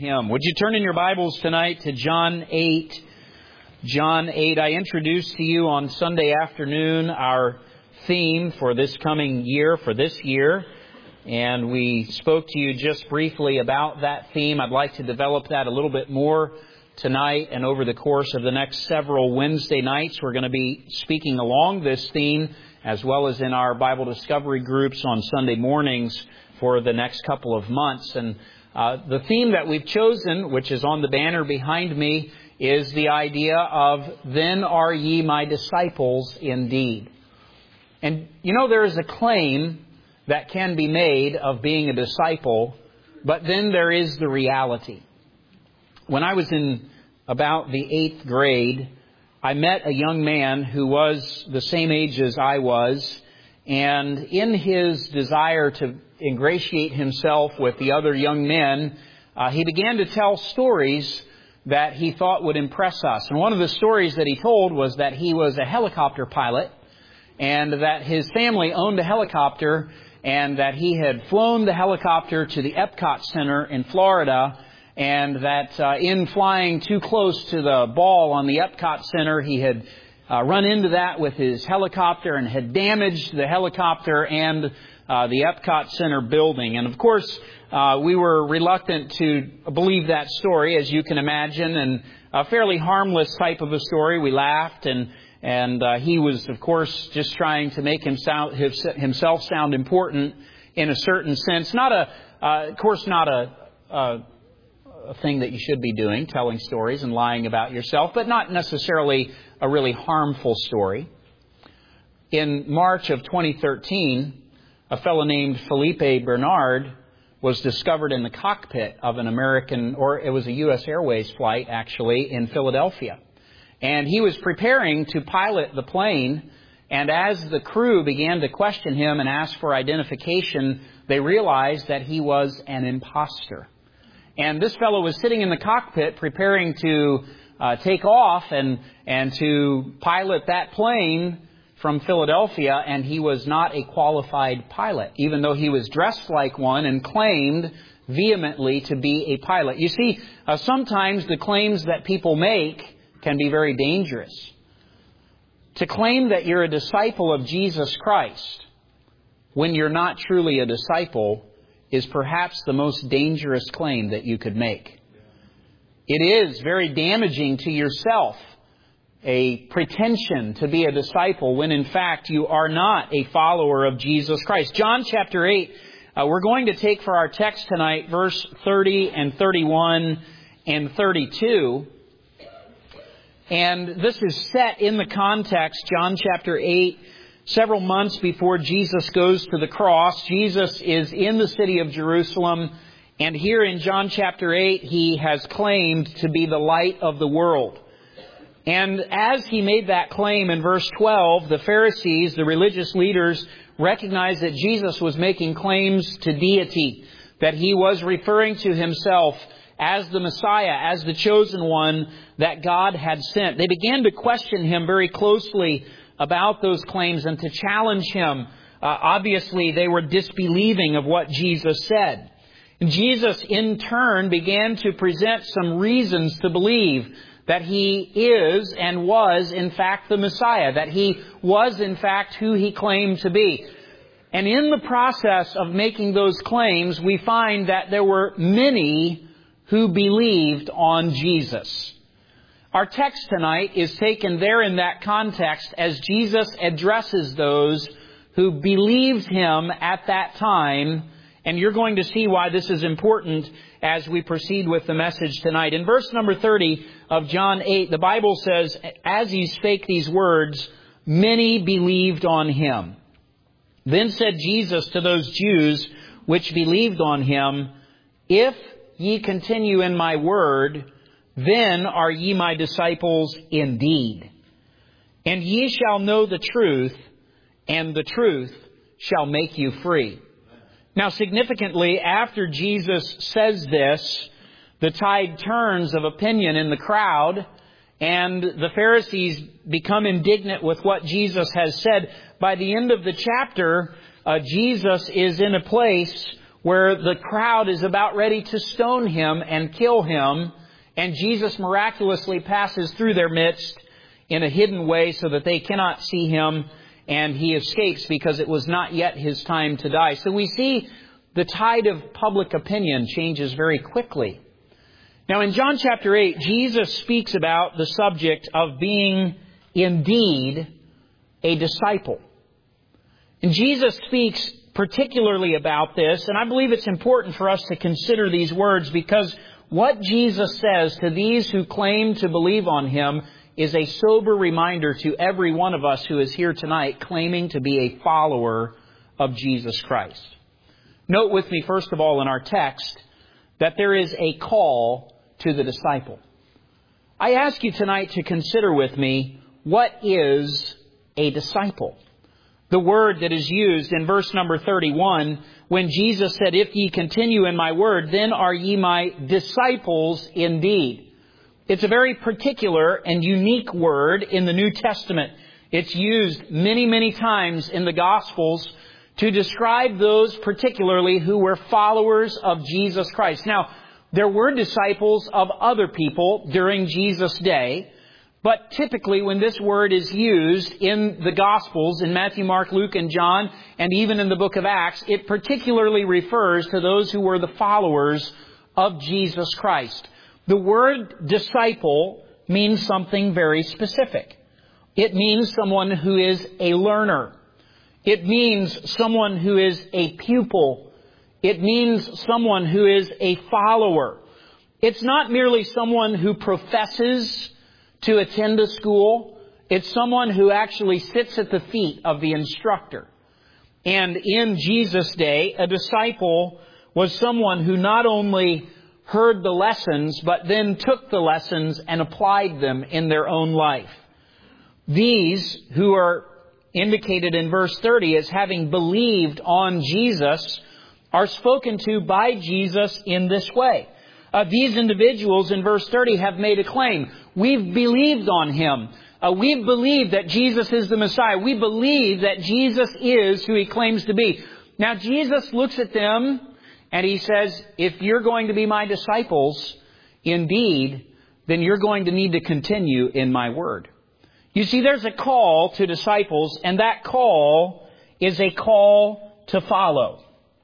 Him. Would you turn in your Bibles tonight to John 8? John 8. I introduced to you on Sunday afternoon our theme for this coming year, for this year. And we spoke to you just briefly about that theme. I'd like to develop that a little bit more tonight and over the course of the next several Wednesday nights. We're going to be speaking along this theme as well as in our Bible discovery groups on Sunday mornings for the next couple of months. And the theme that we've chosen, which is on the banner behind me, is the idea of, "Then are ye my disciples indeed." And you know, there is a claim that can be made of being a disciple, but then there is the reality. When I was in about the 8th grade, I met a young man who was the same age as I was, and in his desire to ingratiate himself with the other young men, he began to tell stories that he thought would impress us. And one of the stories that he told was that he was a helicopter pilot and that his family owned a helicopter and that he had flown the helicopter to the Epcot Center in Florida, and that in flying too close to the ball on the Epcot Center, he had run into that with his helicopter and had damaged the helicopter and the Epcot Center building. And of course, we were reluctant to believe that story, as you can imagine, and a fairly harmless type of a story. We laughed, and he was, of course, just trying to make himself sound important in a certain sense. Not a thing that you should be doing, telling stories and lying about yourself, but not necessarily a really harmful story. In March of 2013, a fellow named Felipe Bernard was discovered in the cockpit of an American, or it was a U.S. Airways flight, actually, in Philadelphia. And he was preparing to pilot the plane, and as the crew began to question him and ask for identification, they realized that he was an imposter. And this fellow was sitting in the cockpit preparing to take off and to pilot that plane from Philadelphia, and he was not a qualified pilot, even though he was dressed like one and claimed vehemently to be a pilot. You see, sometimes the claims that people make can be very dangerous. To claim that you're a disciple of Jesus Christ when you're not truly a disciple is perhaps the most dangerous claim that you could make. It is very damaging to yourself, a pretension to be a disciple when in fact you are not a follower of Jesus Christ. John chapter 8, we're going to take for our text tonight verse 30 and 31 and 32. And this is set in the context, John chapter 8, several months before Jesus goes to the cross. Jesus is in the city of Jerusalem, and here in John chapter 8, He has claimed to be the light of the world. And as He made that claim in verse 12, the Pharisees, the religious leaders, recognized that Jesus was making claims to deity, that He was referring to Himself as the Messiah, as the chosen one that God had sent. They began to question Him very closely about those claims and to challenge Him. Obviously, they were disbelieving of what Jesus said. And Jesus, in turn, began to present some reasons to believe that He is and was, in fact, the Messiah, that He was, in fact, who He claimed to be. And in the process of making those claims, we find that there were many who believed on Jesus. Our text tonight is taken there in that context as Jesus addresses those who believed Him at that time. And you're going to see why this is important as we proceed with the message tonight. In verse number 30 of John 8, the Bible says, "As He spake these words, many believed on Him. Then said Jesus to those Jews which believed on Him, If ye continue in my word, then are ye my disciples indeed. And ye shall know the truth, and the truth shall make you free." Now, significantly, after Jesus says this, the tide turns of opinion in the crowd, and the Pharisees become indignant with what Jesus has said. By the end of the chapter, Jesus is in a place where the crowd is about ready to stone him and kill him, and Jesus miraculously passes through their midst in a hidden way so that they cannot see him, and he escapes because it was not yet his time to die. So we see the tide of public opinion changes very quickly. Now in John chapter 8, Jesus speaks about the subject of being indeed a disciple. And Jesus speaks particularly about this, and I believe it's important for us to consider these words because what Jesus says to these who claim to believe on him is a sober reminder to every one of us who is here tonight claiming to be a follower of Jesus Christ. Note with me, first of all, in our text, that there is a call to the disciple. I ask you tonight to consider with me, what is a disciple? The word that is used in verse number 31, when Jesus said, "If ye continue in my word, then are ye my disciples indeed." It's a very particular and unique word in the New Testament. It's used many, many times in the Gospels to describe those particularly who were followers of Jesus Christ. Now, there were disciples of other people during Jesus' day, but typically when this word is used in the Gospels, in Matthew, Mark, Luke, and John, and even in the book of Acts, it particularly refers to those who were the followers of Jesus Christ. The word disciple means something very specific. It means someone who is a learner. It means someone who is a pupil. It means someone who is a follower. It's not merely someone who professes to attend a school. It's someone who actually sits at the feet of the instructor. And in Jesus' day, a disciple was someone who not only heard the lessons, but then took the lessons and applied them in their own life. These who are indicated in verse 30 as having believed on Jesus are spoken to by Jesus in this way. These individuals in verse 30 have made a claim. We've believed on him. We believe that Jesus is the Messiah. We believe that Jesus is who he claims to be. Now Jesus looks at them and he says, if you're going to be my disciples, indeed, then you're going to need to continue in my word. You see, there's a call to disciples, and that call is a call to follow.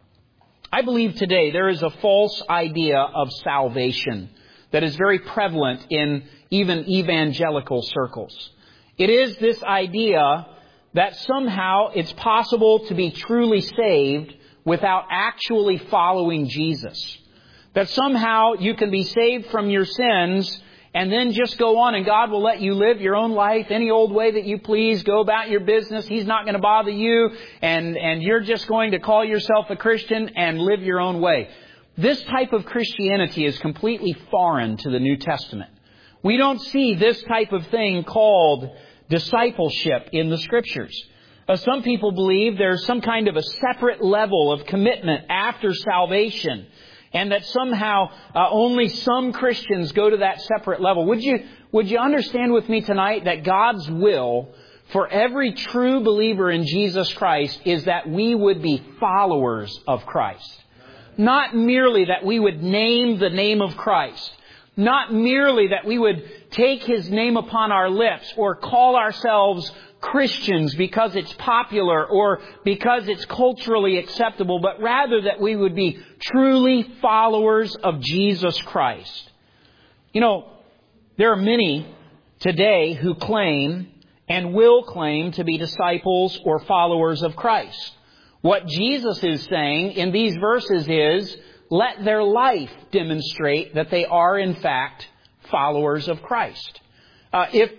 I believe today there is a false idea of salvation that is very prevalent in even evangelical circles. It is this idea that somehow it's possible to be truly saved without actually following Jesus. That somehow you can be saved from your sins and then just go on and God will let you live your own life any old way that you please. Go about your business. He's not going to bother you. And you're just going to call yourself a Christian and live your own way. This type of Christianity is completely foreign to the New Testament. We don't see this type of thing called discipleship in the Scriptures. Some people believe there's some kind of a separate level of commitment after salvation, and that somehow only some Christians go to that separate level. Would you understand with me tonight that God's will for every true believer in Jesus Christ is that we would be followers of Christ? Not merely that we would name the name of Christ. Not merely that we would take his name upon our lips or call ourselves Christians because it's popular or because it's culturally acceptable, but rather that we would be truly followers of Jesus Christ. You know, there are many today who claim and will claim to be disciples or followers of Christ. What Jesus is saying in these verses is, let their life demonstrate that they are in fact followers of Christ. If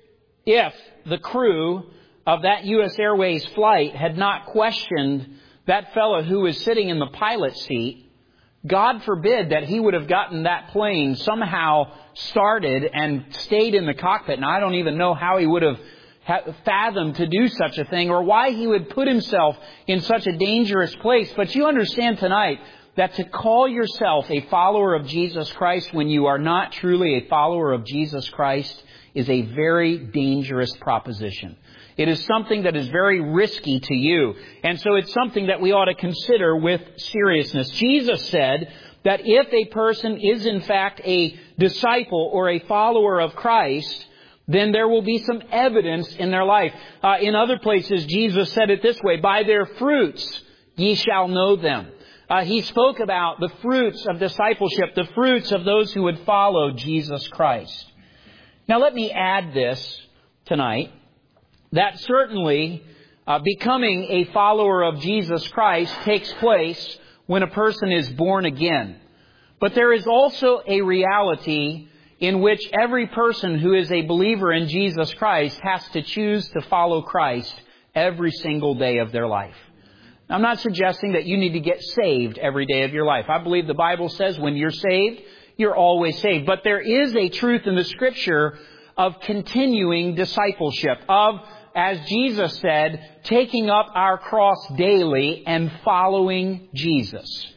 the crew of that U.S. Airways flight had not questioned that fellow who was sitting in the pilot's seat, God forbid that he would have gotten that plane somehow started and stayed in the cockpit. And I don't even know how he would have fathomed to do such a thing or why he would put himself in such a dangerous place. But you understand tonight that to call yourself a follower of Jesus Christ when you are not truly a follower of Jesus Christ is a very dangerous proposition. It is something that is very risky to you. And so it's something that we ought to consider with seriousness. Jesus said that if a person is in fact a disciple or a follower of Christ, then there will be some evidence in their life. In other places, Jesus said it this way, by their fruits ye shall know them. He spoke about the fruits of discipleship, the fruits of those who would follow Jesus Christ. Now let me add this tonight, that certainly becoming a follower of Jesus Christ takes place when a person is born again. But there is also a reality in which every person who is a believer in Jesus Christ has to choose to follow Christ every single day of their life. I'm not suggesting that you need to get saved every day of your life. I believe the Bible says when you're saved, you're always saved. But there is a truth in the Scripture of continuing discipleship, of, as Jesus said, taking up our cross daily and following Jesus.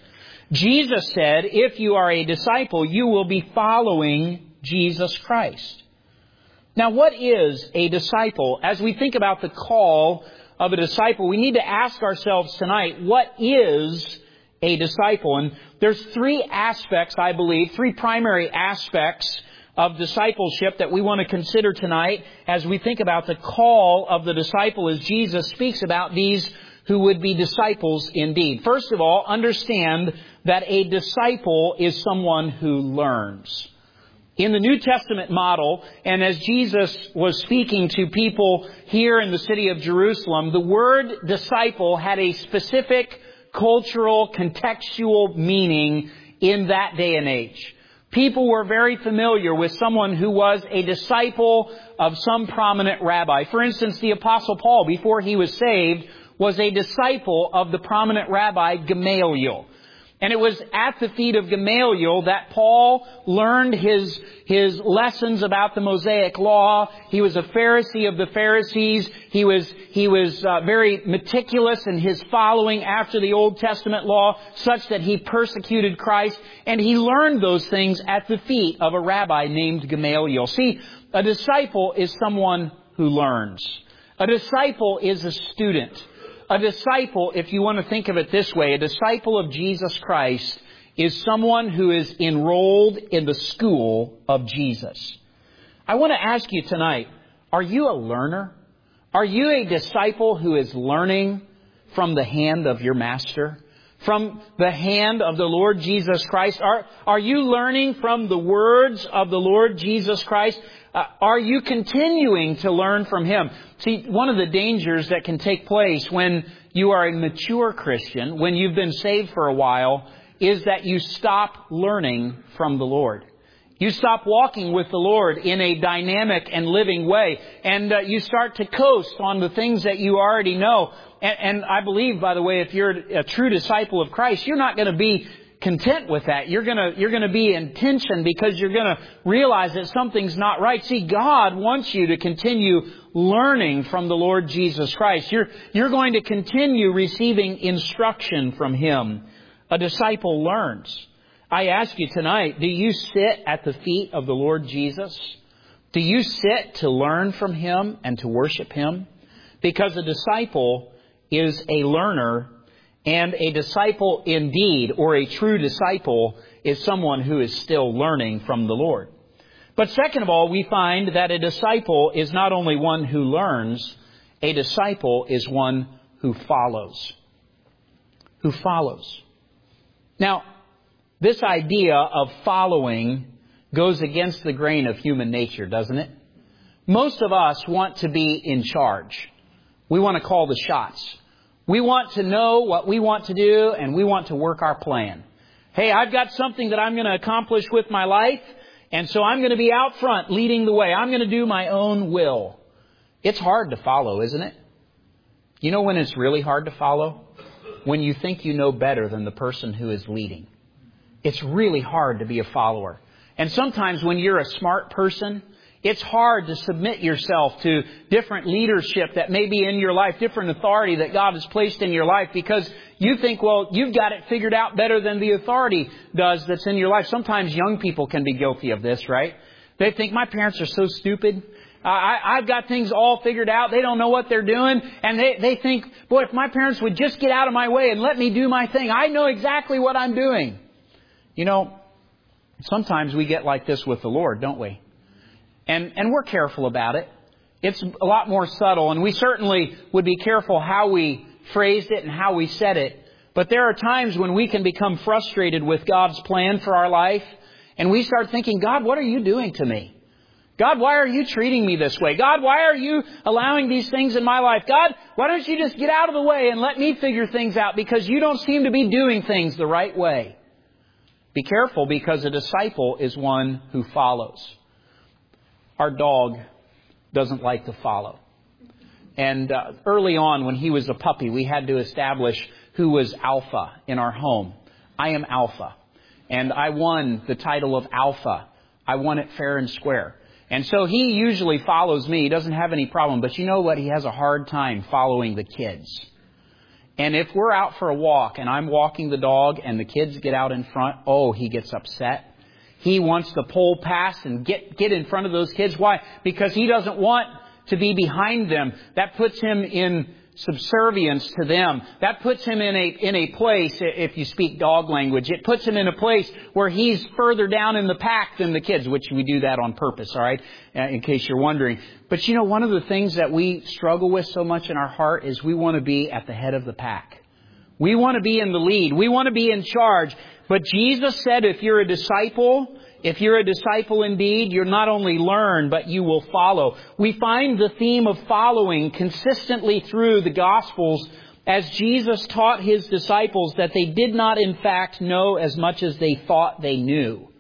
Jesus said, if you are a disciple, you will be following Jesus Christ. Now, what is a disciple? As we think about the call of a disciple, we need to ask ourselves tonight, what is a disciple? And there's three aspects, I believe, three primary aspects of discipleship that we want to consider tonight as we think about the call of the disciple as Jesus speaks about these who would be disciples indeed. First of all, understand that a disciple is someone who learns. In the New Testament model, and as Jesus was speaking to people here in the city of Jerusalem, the word disciple had a specific cultural, contextual meaning in that day and age. People were very familiar with someone who was a disciple of some prominent rabbi. For instance, the Apostle Paul, before he was saved, was a disciple of the prominent rabbi Gamaliel. And it was at the feet of Gamaliel that Paul learned his lessons about the Mosaic Law. He was a Pharisee of the Pharisees. He was very meticulous in his following after the Old Testament law, such that he persecuted Christ. And he learned those things at the feet of a rabbi named Gamaliel. See, a disciple is someone who learns. A disciple is a student. A disciple, if you want to think of it this way, a disciple of Jesus Christ is someone who is enrolled in the school of Jesus. I want to ask you tonight, are you a learner? Are you a disciple who is learning from the hand of your master? From the hand of the Lord Jesus Christ? Are you learning from the words of the Lord Jesus Christ? Are you continuing to learn from Him? See, one of the dangers that can take place when you are a mature Christian, when you've been saved for a while, is that you stop learning from the Lord. You stop walking with the Lord in a dynamic and living way. And you start to coast on the things that you already know. And I believe, by the way, if you're a true disciple of Christ, you're not going to be content with that. You're going to be in tension because you're going to realize that something's not right. See, God wants you to continue learning from the Lord Jesus Christ. You're going to continue receiving instruction from Him. A disciple learns. I ask you tonight, do you sit at the feet of the Lord Jesus? Do you sit to learn from Him and to worship Him? Because a disciple is a learner, and a disciple indeed, or a true disciple, is someone who is still learning from the Lord. But second of all, we find that a disciple is not only one who learns, a disciple is one who follows. Who follows. Now, this idea of following goes against the grain of human nature, doesn't it? Most of us want to be in charge. We want to call the shots. We want to know what we want to do, and we want to work our plan. Hey, I've got something that I'm going to accomplish with my life, and so I'm going to be out front leading the way. I'm going to do my own will. It's hard to follow, isn't it? You know when it's really hard to follow? When you think you know better than the person who is leading. It's really hard to be a follower. And sometimes when you're a smart person, it's hard to submit yourself to different leadership that may be in your life, different authority that God has placed in your life, because you think, well, you've got it figured out better than the authority does that's in your life. Sometimes young people can be guilty of this, right? They think, my parents are so stupid. I've got things all figured out. They don't know what they're doing. And they think, boy, if my parents would just get out of my way and let me do my thing, I know exactly what I'm doing. You know, sometimes we get like this with the Lord, don't we? And we're careful about it. It's a lot more subtle, and we certainly would be careful how we phrased it and how we said it. But there are times when we can become frustrated with God's plan for our life, and we start thinking, God, what are you doing to me? God, why are you treating me this way? God, why are you allowing these things in my life? God, why don't you just get out of the way and let me figure things out, because you don't seem to be doing things the right way. Be careful, because a disciple is one who follows. Our dog doesn't like to follow. And early on, when he was a puppy, we had to establish who was Alpha in our home. I am Alpha. And I won the title of Alpha. I won it fair and square. And so he usually follows me. He doesn't have any problem. But you know what? He has a hard time following the kids. And if we're out for a walk and I'm walking the dog and the kids get out in front, he gets upset. He wants to pull past and get in front of those kids. Why? Because he doesn't want to be behind them. That puts him in subservience to them. That puts him in a place, if you speak dog language, it puts him in a place where he's further down in the pack than the kids, which we do that on purpose, all right, in case you're wondering. But you know, one of the things that we struggle with so much in our heart is we want to be at the head of the pack. We want to be in the lead. We want to be in charge. But Jesus said, if you're a disciple indeed, you'll not only learn, but you will follow. We find the theme of following consistently through the Gospels, as Jesus taught His disciples that they did not in fact know as much as they thought they knew.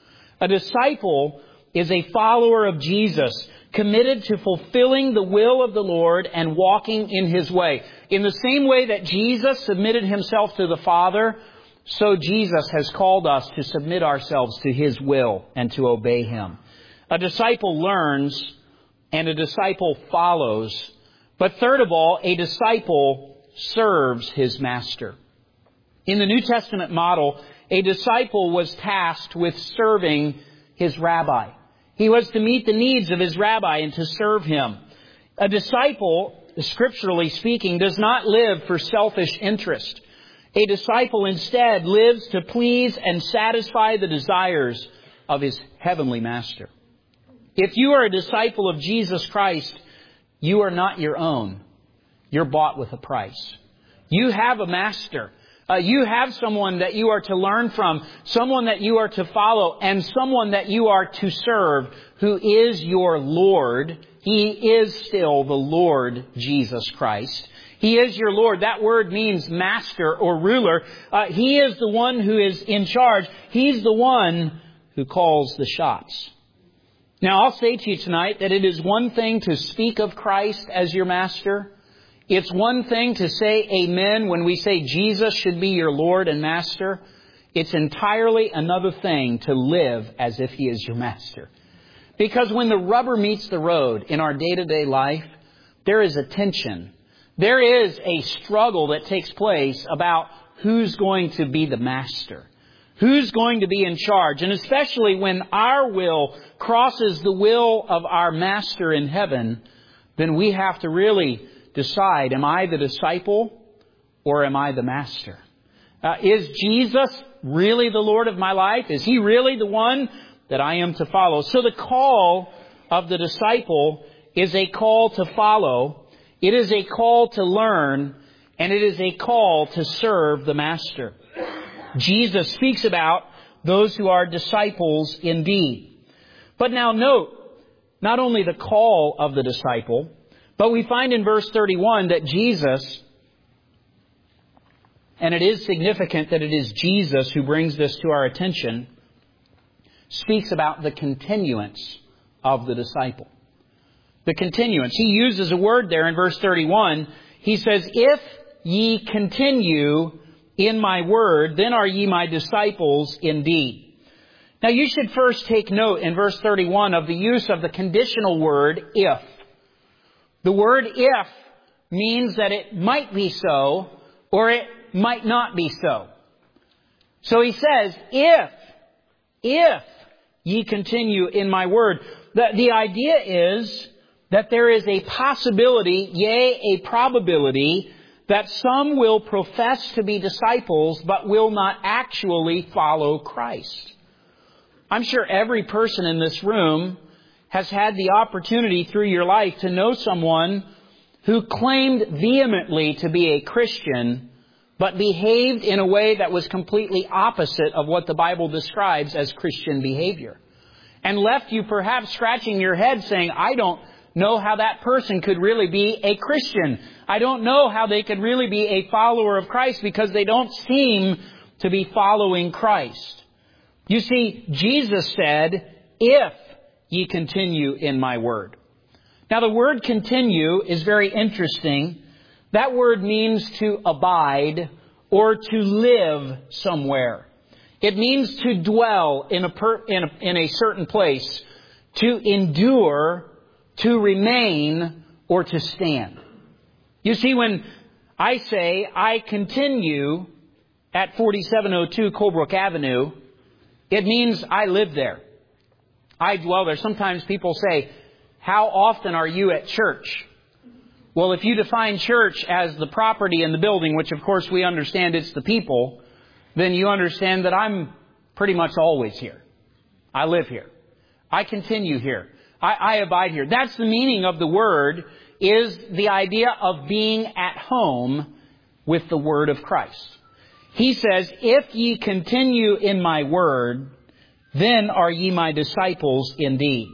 A disciple is a follower of Jesus, committed to fulfilling the will of the Lord and walking in His way. In the same way that Jesus submitted Himself to the Father, so Jesus has called us to submit ourselves to His will and to obey Him. A disciple learns and a disciple follows. But third of all, a disciple serves his master. In the New Testament model, a disciple was tasked with serving his rabbi. He was to meet the needs of his rabbi and to serve him. A disciple, scripturally speaking, does not live for selfish interest. A disciple instead lives to please and satisfy the desires of his heavenly master. If you are a disciple of Jesus Christ, you are not your own. You're bought with a price. You have a master. You have someone that you are to learn from, someone that you are to follow, and someone that you are to serve, who is your Lord. He is still the Lord Jesus Christ. He is your Lord. That word means master or ruler. He is the one who is in charge. He's the one who calls the shots. Now, I'll say to you tonight that it is one thing to speak of Christ as your master. It's one thing to say amen when we say Jesus should be your Lord and master. It's entirely another thing to live as if He is your master. Because when the rubber meets the road in our day-to-day life, there is a tension. There is a struggle that takes place about who's going to be the master. Who's going to be in charge? And especially when our will crosses the will of our master in heaven, then we have to really decide, am I the disciple or am I the master? Is Jesus really the Lord of my life? Is He really the one that I am to follow? So the call of the disciple is a call to follow. It is a call to learn, and it is a call to serve the master. Jesus speaks about those who are disciples indeed. But now note, not only the call of the disciple, but we find in verse 31 that Jesus, and it is significant that it is Jesus who brings this to our attention, speaks about the continuance of the disciple. The continuance. He uses a word there in verse 31. He says, if ye continue in my word, then are ye my disciples indeed. Now you should first take note in verse 31 of the use of the conditional word if. The word if means that it might be so or it might not be so. So he says, if ye continue in my word. The idea is that there is a possibility, yea, a probability, that some will profess to be disciples but will not actually follow Christ. I'm sure every person in this room has had the opportunity through your life to know someone who claimed vehemently to be a Christian but behaved in a way that was completely opposite of what the Bible describes as Christian behavior. And left you perhaps scratching your head saying, I don't know how that person could really be a Christian. I don't know how they could really be a follower of Christ because they don't seem to be following Christ. You see, Jesus said, if ye continue in my word. Now the word continue is very interesting. That word means to abide or to live somewhere. It means to dwell in a certain place, to endure, to remain, or to stand. You see, when I say I continue at 4702 Colebrook Avenue, it means I live there. I dwell there. Sometimes people say, how often are you at church? Well, if you define church as the property and the building, which of course we understand it's the people, then you understand that I'm pretty much always here. I live here. I continue here. I abide here. That's the meaning of the word, is the idea of being at home with the word of Christ. He says, if ye continue in my word, then are ye my disciples indeed.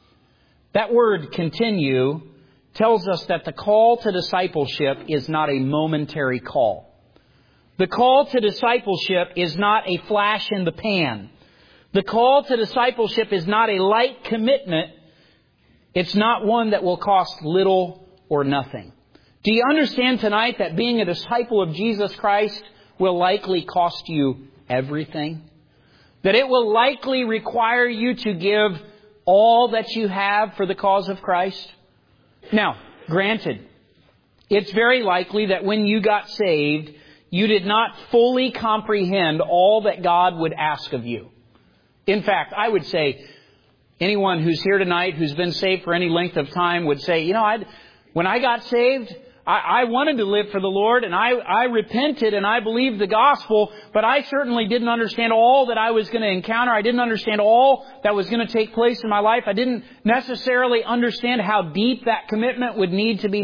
That word continue tells us that the call to discipleship is not a momentary call. The call to discipleship is not a flash in the pan. The call to discipleship is not a light commitment. It's not one that will cost little or nothing. Do you understand tonight that being a disciple of Jesus Christ will likely cost you everything? That it will likely require you to give all that you have for the cause of Christ? Now, granted, it's very likely that when you got saved, you did not fully comprehend all that God would ask of you. In fact, I would say anyone who's here tonight who's been saved for any length of time would say, when I got saved, I wanted to live for the Lord, and I repented and I believed the gospel, but I certainly didn't understand all that I was going to encounter. I didn't understand all that was going to take place in my life. I didn't necessarily understand how deep that commitment would need to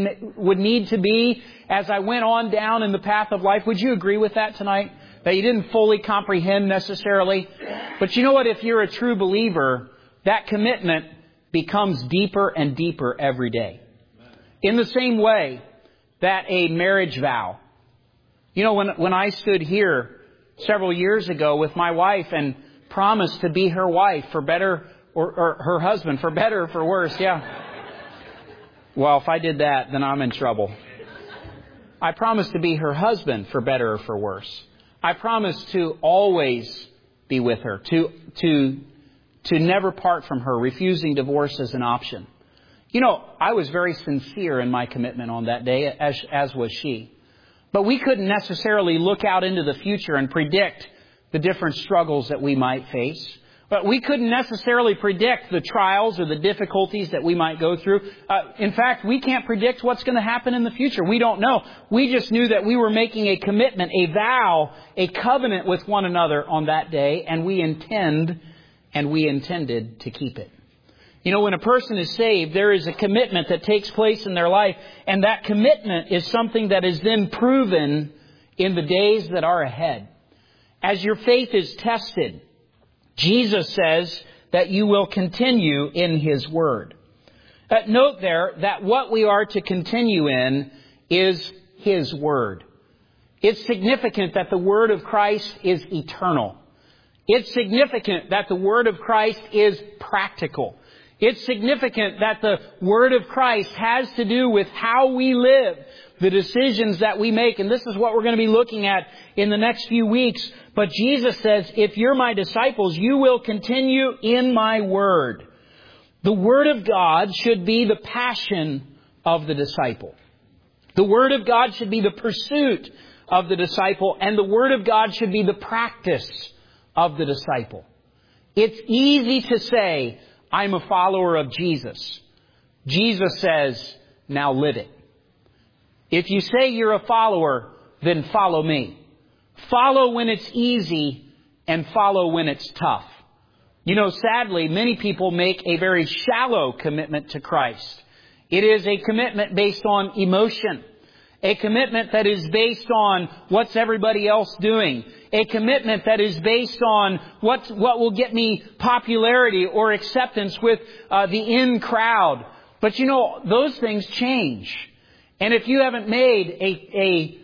be as I went on down in the path of life. Would you agree with that tonight? That you didn't fully comprehend necessarily? But you know what? If you're a true believer, that commitment becomes deeper and deeper every day. In the same way that a marriage vow. When I stood here several years ago with my wife and promised to be her wife for better, or her husband for better or for worse, yeah. Well, if I did that, then I'm in trouble. I promised to be her husband for better or for worse. I promised to always be with her, to never part from her, refusing divorce as an option. I was very sincere in my commitment on that day, as was she. But we couldn't necessarily look out into the future and predict the different struggles that we might face. But we couldn't necessarily predict the trials or the difficulties that we might go through. In fact, we can't predict what's going to happen in the future. We don't know. We just knew that we were making a commitment, a vow, a covenant with one another on that day, and we intended to keep it. When a person is saved, there is a commitment that takes place in their life, and that commitment is something that is then proven in the days that are ahead. As your faith is tested, Jesus says that you will continue in His Word. Note there that what we are to continue in is His Word. It's significant that the Word of Christ is eternal. It's significant that the Word of Christ is practical. It's significant that the Word of Christ has to do with how we live, the decisions that we make. And this is what we're going to be looking at in the next few weeks. But Jesus says, if you're my disciples, you will continue in my Word. The Word of God should be the passion of the disciple. The Word of God should be the pursuit of the disciple. And the Word of God should be the practice of the disciple. It's easy to say, I'm a follower of Jesus. Jesus says, now live it. If you say you're a follower, then follow me. Follow when it's easy and follow when it's tough. You know, sadly, many people make a very shallow commitment to Christ. It is a commitment based on emotion. A commitment that is based on what's everybody else doing. A commitment that is based on what will get me popularity or acceptance with the in crowd. But you know, those things change. And if you haven't made a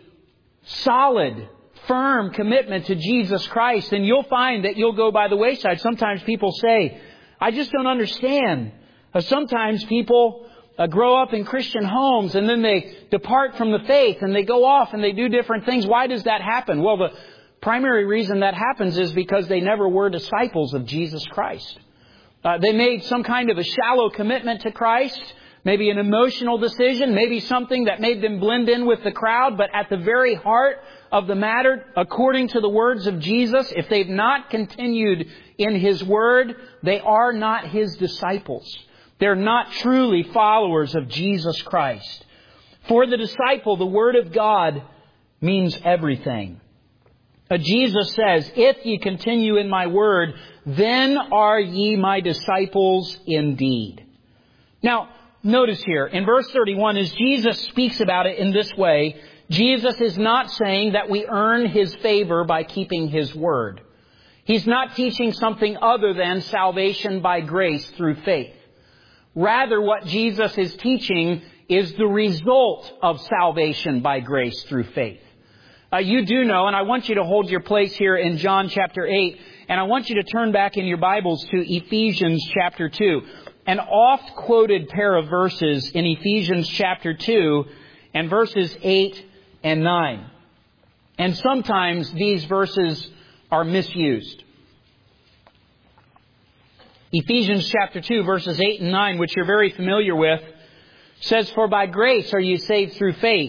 solid, firm commitment to Jesus Christ, then you'll find that you'll go by the wayside. Sometimes people say, I just don't understand. Sometimes people grow up in Christian homes and then they depart from the faith and they go off and they do different things. Why does that happen? Well, the primary reason that happens is because they never were disciples of Jesus Christ. They made some kind of a shallow commitment to Christ, maybe an emotional decision, maybe something that made them blend in with the crowd. But at the very heart of the matter, according to the words of Jesus, if they've not continued in His Word, they are not His disciples. They're not truly followers of Jesus Christ. For the disciple, the Word of God means everything. Jesus says, if ye continue in my word, then are ye my disciples indeed. Now, notice here, in verse 31, as Jesus speaks about it in this way, Jesus is not saying that we earn His favor by keeping His word. He's not teaching something other than salvation by grace through faith. Rather, what Jesus is teaching is the result of salvation by grace through faith. You do know, and I want you to hold your place here in John chapter 8, and I want you to turn back in your Bibles to Ephesians chapter 2. An oft-quoted pair of verses in Ephesians chapter 2 and verses 8 and 9. And sometimes these verses are misused. Ephesians chapter 2, verses 8 and 9, which you're very familiar with, says, For by grace are you saved through faith,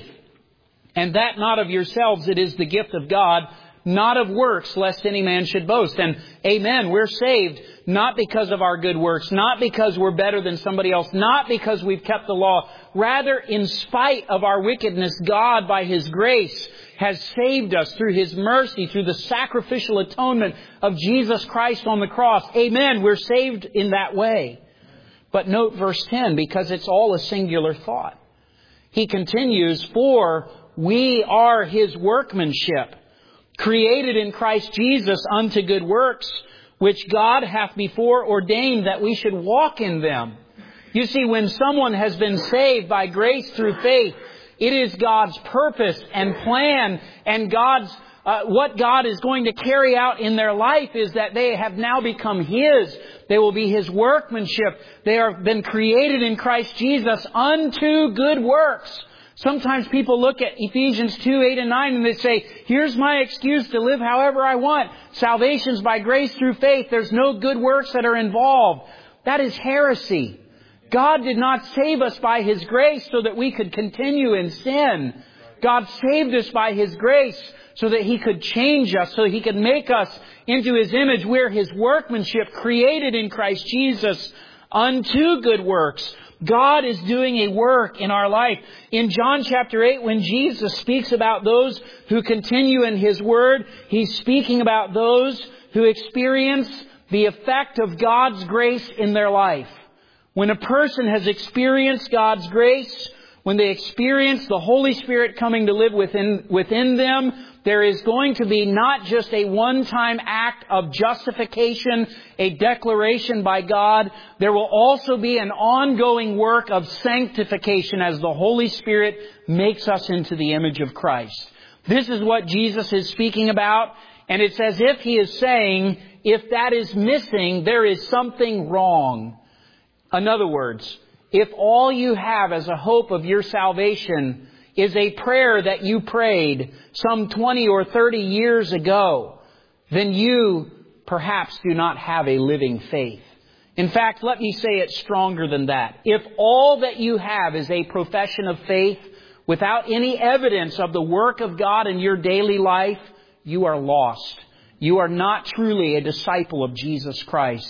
and that not of yourselves, it is the gift of God, not of works, lest any man should boast. And amen, we're saved not because of our good works, not because we're better than somebody else, not because we've kept the law. Rather, in spite of our wickedness, God, by His grace, has saved us through His mercy, through the sacrificial atonement of Jesus Christ on the cross. Amen. We're saved in that way. But note verse 10, because it's all a singular thought. He continues, For we are His workmanship, created in Christ Jesus unto good works, which God hath before ordained that we should walk in them. You see, when someone has been saved by grace through faith, it is God's purpose and plan, and what God is going to carry out in their life is that they have now become His. They will be His workmanship. They have been created in Christ Jesus unto good works. Sometimes people look at Ephesians 2, 8 and 9 and they say, here's my excuse to live however I want. Salvation's by grace through faith. There's no good works that are involved. That is heresy. God did not save us by His grace so that we could continue in sin. God saved us by His grace so that He could change us, so He could make us into His image. We're His workmanship, created in Christ Jesus unto good works. God is doing a work in our life. In John chapter 8, when Jesus speaks about those who continue in His Word, He's speaking about those who experience the effect of God's grace in their life. When a person has experienced God's grace, when they experience the Holy Spirit coming to live within them, there is going to be not just a one-time act of justification, a declaration by God. There will also be an ongoing work of sanctification as the Holy Spirit makes us into the image of Christ. This is what Jesus is speaking about, and it's as if He is saying, if that is missing, there is something wrong. In other words, if all you have as a hope of your salvation is a prayer that you prayed some 20 or 30 years ago, then you perhaps do not have a living faith. In fact, let me say it stronger than that. If all that you have is a profession of faith without any evidence of the work of God in your daily life, you are lost. You are not truly a disciple of Jesus Christ.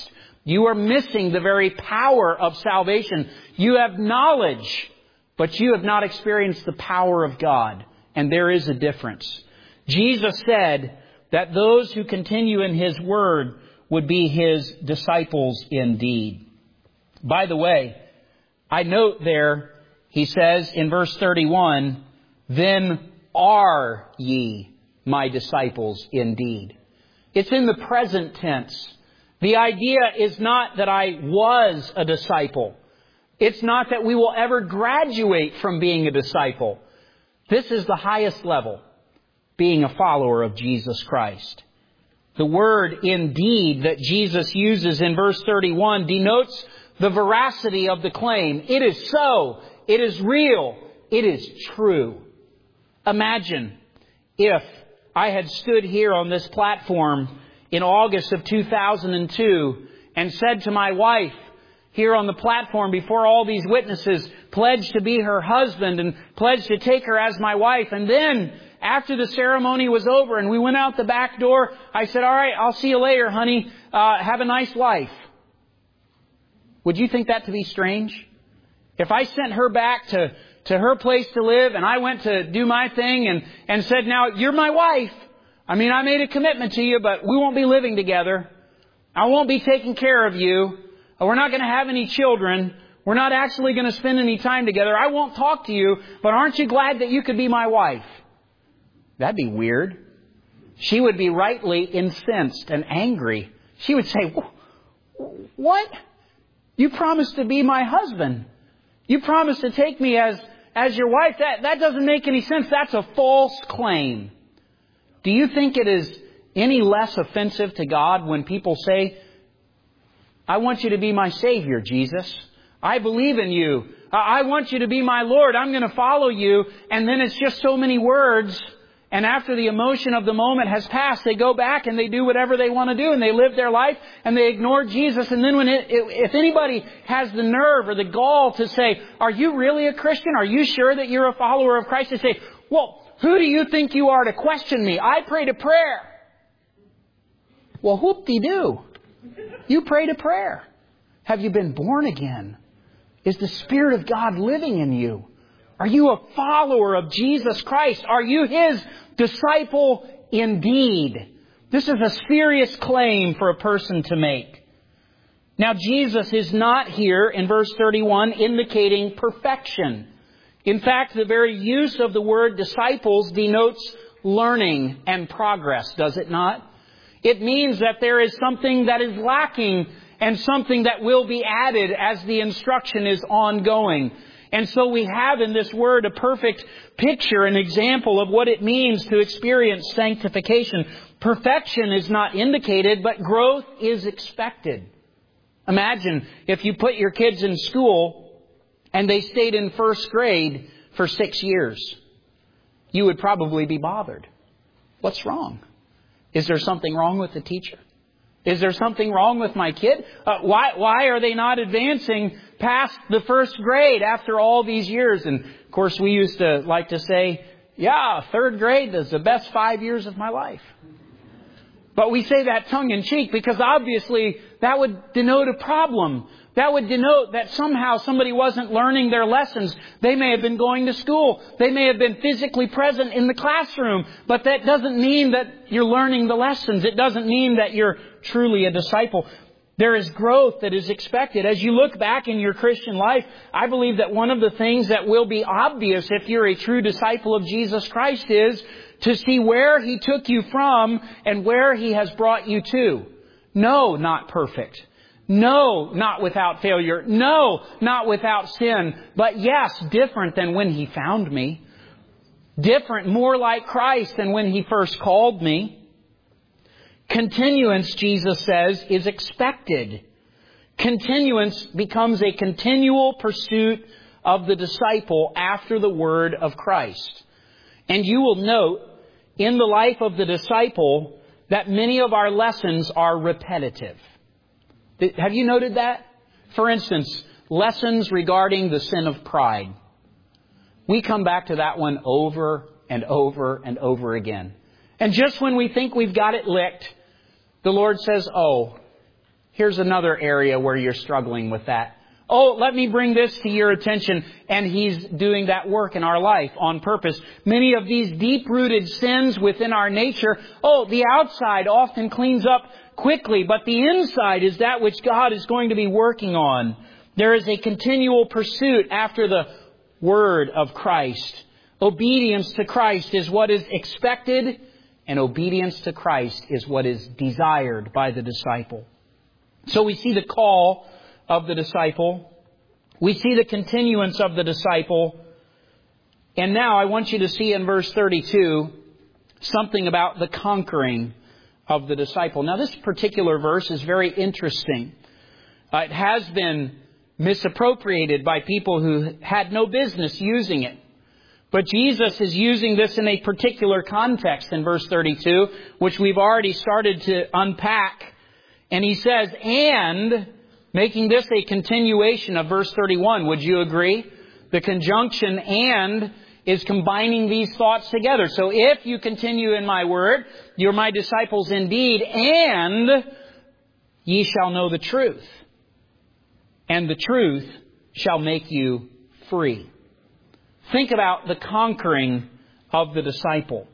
You are missing the very power of salvation. You have knowledge, but you have not experienced the power of God. And there is a difference. Jesus said that those who continue in His Word would be His disciples indeed. By the way, I note there, He says in verse 31, then are ye my disciples indeed. It's in the present tense. The idea is not that I was a disciple. It's not that we will ever graduate from being a disciple. This is the highest level, being a follower of Jesus Christ. The word indeed that Jesus uses in verse 31 denotes the veracity of the claim. It is so. It is real. It is true. Imagine if I had stood here on this platform in August of 2002 and said to my wife here on the platform before all these witnesses, pledged to be her husband and pledged to take her as my wife. And then after the ceremony was over and we went out the back door, I said, all right, I'll see you later, honey. Have a nice life. Would you think that to be strange? If I sent her back to her place to live and I went to do my thing and said, now you're my wife. I mean, I made a commitment to you, but we won't be living together. I won't be taking care of you. We're not going to have any children. We're not actually going to spend any time together. I won't talk to you, but aren't you glad that you could be my wife? That'd be weird. She would be rightly incensed and angry. She would say, what? You promised to be my husband. You promised to take me as your wife. That doesn't make any sense. That's a false claim. Do you think it is any less offensive to God when people say, I want you to be my Savior, Jesus. I believe in you. I want you to be my Lord. I'm going to follow you. And then it's just so many words. And after the emotion of the moment has passed, they go back and they do whatever they want to do. And they live their life and they ignore Jesus. And then if anybody has the nerve or the gall to say, are you really a Christian? Are you sure that you're a follower of Christ? They say, well, who do you think you are to question me? I prayed a prayer. Well, whoop-de-doo. You prayed a prayer. Have you been born again? Is the Spirit of God living in you? Are you a follower of Jesus Christ? Are you His disciple indeed? This is a serious claim for a person to make. Now, Jesus is not here in verse 31 indicating perfection. In fact, the very use of the word disciples denotes learning and progress, does it not? It means that there is something that is lacking and something that will be added as the instruction is ongoing. And so we have in this word a perfect picture, an example of what it means to experience sanctification. Perfection is not indicated, but growth is expected. Imagine if you put your kids in school and they stayed in first grade for 6 years. You would probably be bothered. What's wrong? Is there something wrong with the teacher? Is there something wrong with my kid? Why are they not advancing past the first grade after all these years? And of course, we used to like to say, yeah, third grade is the best 5 years of my life. But we say that tongue in cheek because obviously that would denote a problem. That would denote that somehow somebody wasn't learning their lessons. They may have been going to school. They may have been physically present in the classroom. But that doesn't mean that you're learning the lessons. It doesn't mean that you're truly a disciple. There is growth that is expected. As you look back in your Christian life, I believe that one of the things that will be obvious if you're a true disciple of Jesus Christ is to see where He took you from and where He has brought you to. No, not perfect. No, not without failure. No, not without sin. But yes, different than when He found me. Different, more like Christ than when He first called me. Continuance, Jesus says, is expected. Continuance becomes a continual pursuit of the disciple after the word of Christ. And you will note in the life of the disciple that many of our lessons are repetitive. Have you noted that? For instance, lessons regarding the sin of pride. We come back to that one over and over and over again. And just when we think we've got it licked, the Lord says, oh, here's another area where you're struggling with that. Oh, let me bring this to your attention. And He's doing that work in our life on purpose. Many of these deep-rooted sins within our nature, the outside often cleans up quickly, but the inside is that which God is going to be working on. There is a continual pursuit after the Word of Christ. Obedience to Christ is what is expected, and obedience to Christ is what is desired by the disciple. So we see the call of the disciple. We see the continuance of the disciple. And now I want you to see in verse 32 something about the conquering of the disciple. Now this particular verse is very interesting. It has been misappropriated by people who had no business using it. But Jesus is using this in a particular context in verse 32, which we've already started to unpack. And He says, and, making this a continuation of verse 31. Would you agree? The conjunction and is combining these thoughts together. So if you continue in my word, you're my disciples indeed, and ye shall know the truth. And the truth shall make you free. Think about the conquering of the disciple.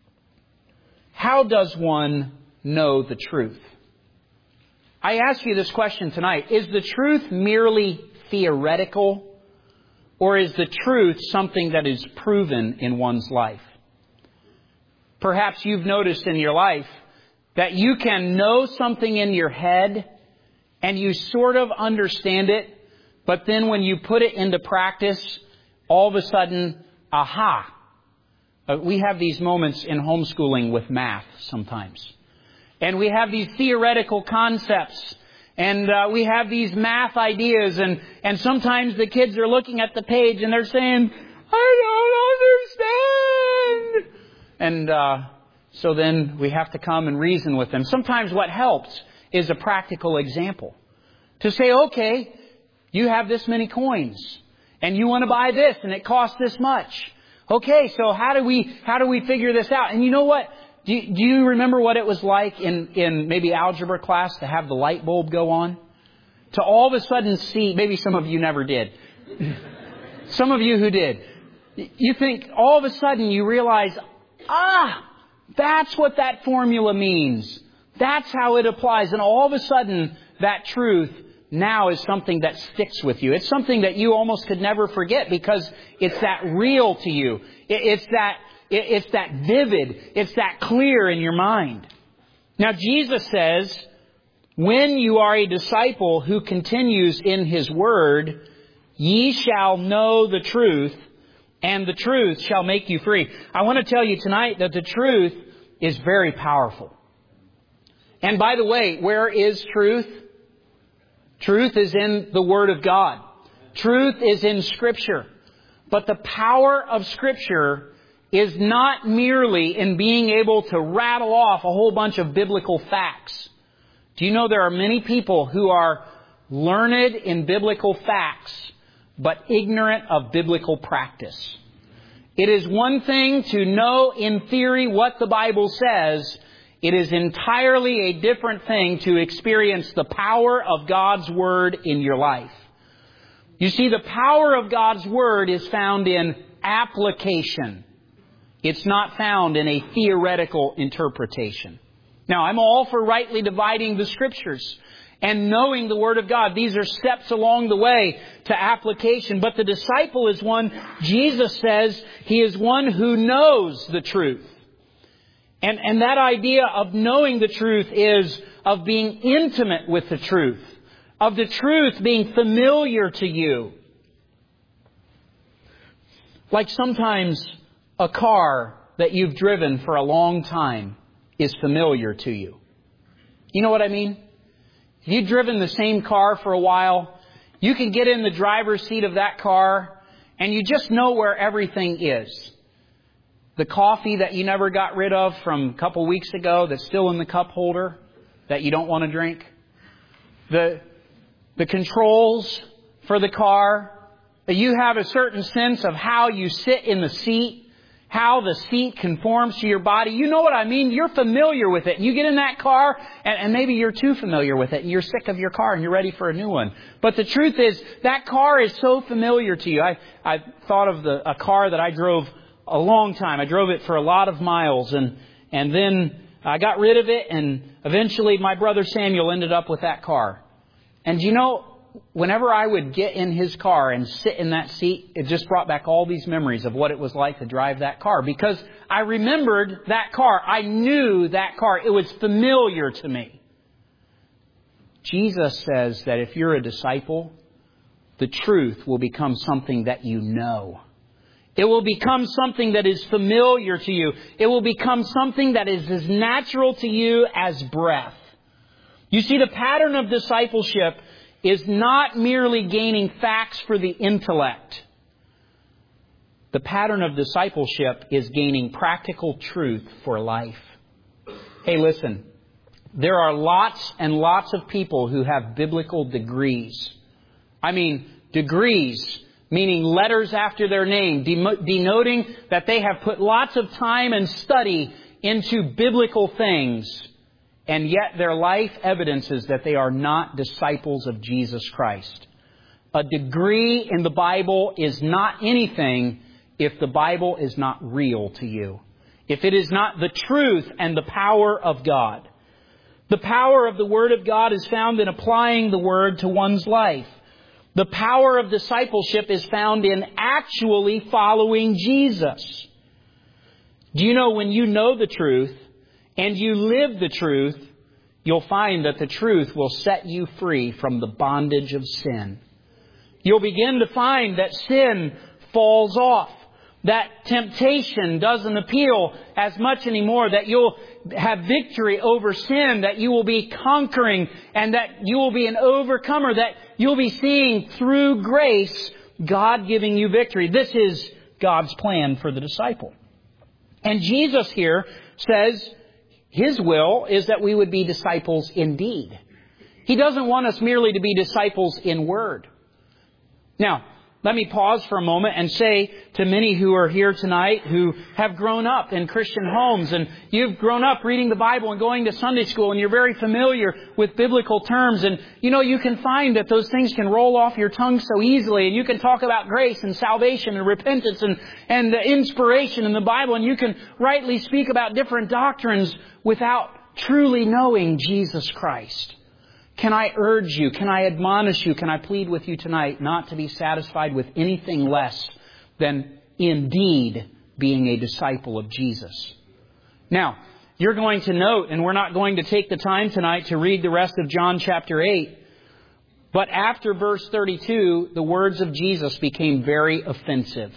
How does one know the truth? I ask you this question tonight. Is the truth merely theoretical, or is the truth something that is proven in one's life? Perhaps you've noticed in your life that you can know something in your head and you sort of understand it, but then when you put it into practice, all of a sudden, aha! We have these moments in homeschooling with math sometimes. And we have these theoretical concepts. And we have these math ideas. And sometimes the kids are looking at the page and they're saying, I don't understand. And so then we have to come and reason with them. Sometimes what helps is a practical example. To say, okay, you have this many coins. And you want to buy this and it costs this much. Okay, so how do we figure this out? And you know what? Do you remember what it was like in maybe algebra class to have the light bulb go on? To all of a sudden see, maybe some of you never did. Some of you who did. You think all of a sudden you realize, that's what that formula means. That's how it applies. And all of a sudden that truth now is something that sticks with you. It's something that you almost could never forget because it's that real to you. It's that vivid. It's that clear in your mind. Now Jesus says, when you are a disciple who continues in His Word, ye shall know the truth, and the truth shall make you free. I want to tell you tonight that the truth is very powerful. And by the way, where is truth? Truth is in the Word of God. Truth is in Scripture. But the power of Scripture is not merely in being able to rattle off a whole bunch of biblical facts. Do you know there are many people who are learned in biblical facts, but ignorant of biblical practice? It is one thing to know in theory what the Bible says. It is entirely a different thing to experience the power of God's Word in your life. You see, the power of God's Word is found in application. It's not found in a theoretical interpretation. Now, I'm all for rightly dividing the Scriptures and knowing the Word of God. These are steps along the way to application. But the disciple is one, Jesus says, he is one who knows the truth. And that idea of knowing the truth is of being intimate with the truth, of the truth being familiar to you. Like sometimes a car that you've driven for a long time is familiar to you. You know what I mean? If you've driven the same car for a while, you can get in the driver's seat of that car and you just know where everything is. The coffee that you never got rid of from a couple weeks ago that's still in the cup holder that you don't want to drink. The controls for the car. You have a certain sense of how you sit in the seat, how the seat conforms to your body. You know what I mean? You're familiar with it. You get in that car, and maybe you're too familiar with it, and you're sick of your car, and you're ready for a new one. But the truth is, that car is so familiar to you. I thought of a car that I drove a long time. I drove it for a lot of miles, and then I got rid of it, and eventually my brother Samuel ended up with that car. And you know, whenever I would get in his car and sit in that seat, it just brought back all these memories of what it was like to drive that car. Because I remembered that car. I knew that car. It was familiar to me. Jesus says that if you're a disciple, the truth will become something that you know. It will become something that is familiar to you. It will become something that is as natural to you as breath. You see, the pattern of discipleship is not merely gaining facts for the intellect. The pattern of discipleship is gaining practical truth for life. Hey, listen. There are lots and lots of people who have biblical degrees. I mean, degrees, meaning letters after their name, denoting that they have put lots of time and study into biblical things. And yet their life evidences that they are not disciples of Jesus Christ. A degree in the Bible is not anything if the Bible is not real to you. If it is not the truth and the power of God. The power of the Word of God is found in applying the Word to one's life. The power of discipleship is found in actually following Jesus. Do you know when you know the truth and you live the truth, you'll find that the truth will set you free from the bondage of sin. You'll begin to find that sin falls off, that temptation doesn't appeal as much anymore, that you'll have victory over sin, that you will be conquering, and that you will be an overcomer, that you'll be seeing through grace God giving you victory. This is God's plan for the disciple. And Jesus here says His will is that we would be disciples indeed. He doesn't want us merely to be disciples in word. Now, let me pause for a moment and say to many who are here tonight who have grown up in Christian homes, and you've grown up reading the Bible and going to Sunday school, and you're very familiar with biblical terms, and you can find that those things can roll off your tongue so easily, and you can talk about grace and salvation and repentance and the inspiration in the Bible, and you can rightly speak about different doctrines without truly knowing Jesus Christ. Can I urge you, can I admonish you, can I plead with you tonight not to be satisfied with anything less than indeed being a disciple of Jesus? Now, you're going to note, and we're not going to take the time tonight to read the rest of John chapter 8, but after verse 32, the words of Jesus became very offensive.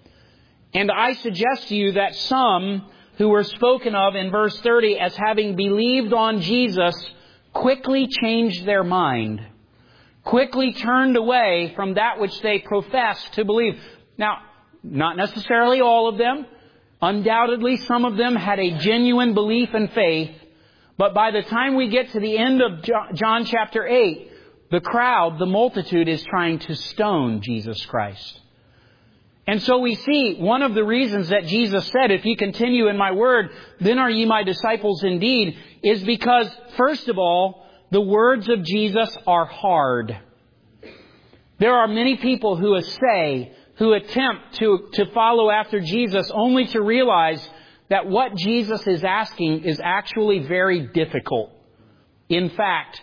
And I suggest to you that some who were spoken of in verse 30 as having believed on Jesus quickly changed their mind, quickly turned away from that which they professed to believe. Now, not necessarily all of them. Undoubtedly, some of them had a genuine belief and faith. But by the time we get to the end of John chapter 8, the crowd, the multitude, is trying to stone Jesus Christ. And so we see one of the reasons that Jesus said, if you continue in my word, then are ye my disciples indeed, is because, first of all, the words of Jesus are hard. There are many people who attempt to follow after Jesus only to realize that what Jesus is asking is actually very difficult. In fact,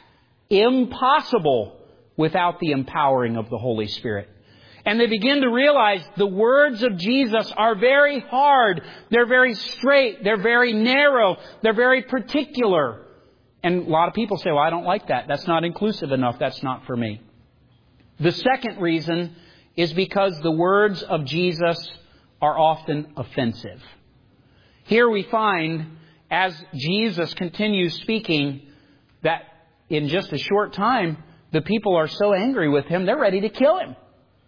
impossible without the empowering of the Holy Spirit. And they begin to realize the words of Jesus are very hard. They're very straight. They're very narrow. They're very particular. And a lot of people say, well, I don't like that. That's not inclusive enough. That's not for me. The second reason is because the words of Jesus are often offensive. Here we find, as Jesus continues speaking, that in just a short time, the people are so angry with Him, they're ready to kill Him.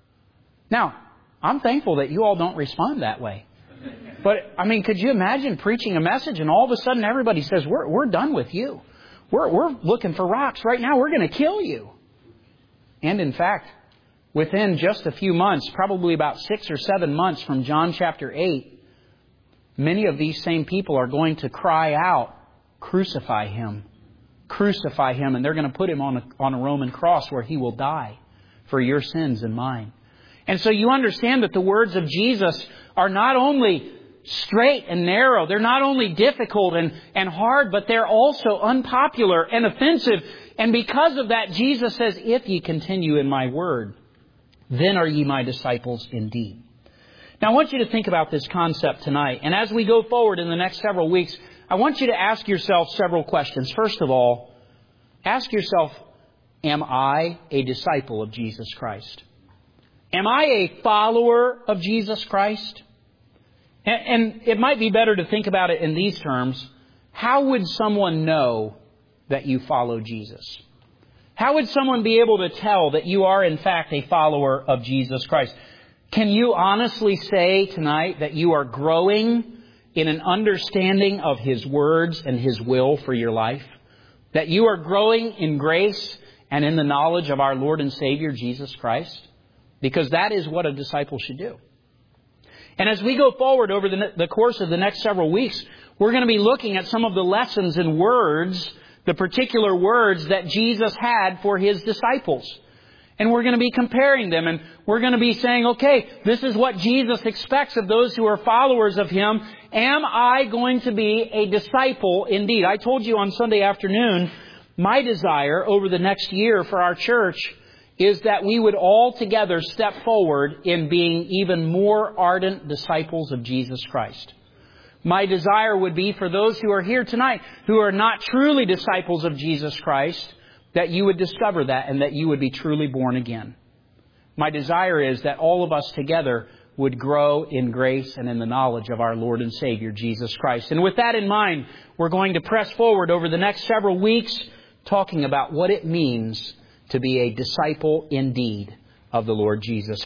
Now, I'm thankful that you all don't respond that way. But, could you imagine preaching a message and all of a sudden everybody says, we're done with you. We're looking for rocks right now. We're going to kill you. And in fact, within just a few months, probably about 6 or 7 months from John chapter 8, many of these same people are going to cry out, crucify Him. Crucify Him. And they're going to put Him on a Roman cross where He will die for your sins and mine. And so you understand that the words of Jesus are not only straight and narrow, they're not only difficult and hard, but they're also unpopular and offensive. And because of that, Jesus says, if ye continue in my word, then are ye my disciples indeed. Now I want you to think about this concept tonight. And as we go forward in the next several weeks, I want you to ask yourself several questions. First of all, ask yourself, am I a disciple of Jesus Christ? Am I a follower of Jesus Christ? And it might be better to think about it in these terms. How would someone know that you follow Jesus? How would someone be able to tell that you are in fact a follower of Jesus Christ? Can you honestly say tonight that you are growing in an understanding of His words and His will for your life? That you are growing in grace and in the knowledge of our Lord and Savior Jesus Christ? Because that is what a disciple should do. And as we go forward over the course of the next several weeks, we're going to be looking at some of the lessons and words, the particular words that Jesus had for His disciples. And we're going to be comparing them, and we're going to be saying, okay, this is what Jesus expects of those who are followers of Him. Am I going to be a disciple indeed? I told you on Sunday afternoon, my desire over the next year for our church is that we would all together step forward in being even more ardent disciples of Jesus Christ. My desire would be for those who are here tonight who are not truly disciples of Jesus Christ, that you would discover that and that you would be truly born again. My desire is that all of us together would grow in grace and in the knowledge of our Lord and Savior, Jesus Christ. And with that in mind, we're going to press forward over the next several weeks talking about what it means to be a disciple indeed of the Lord Jesus.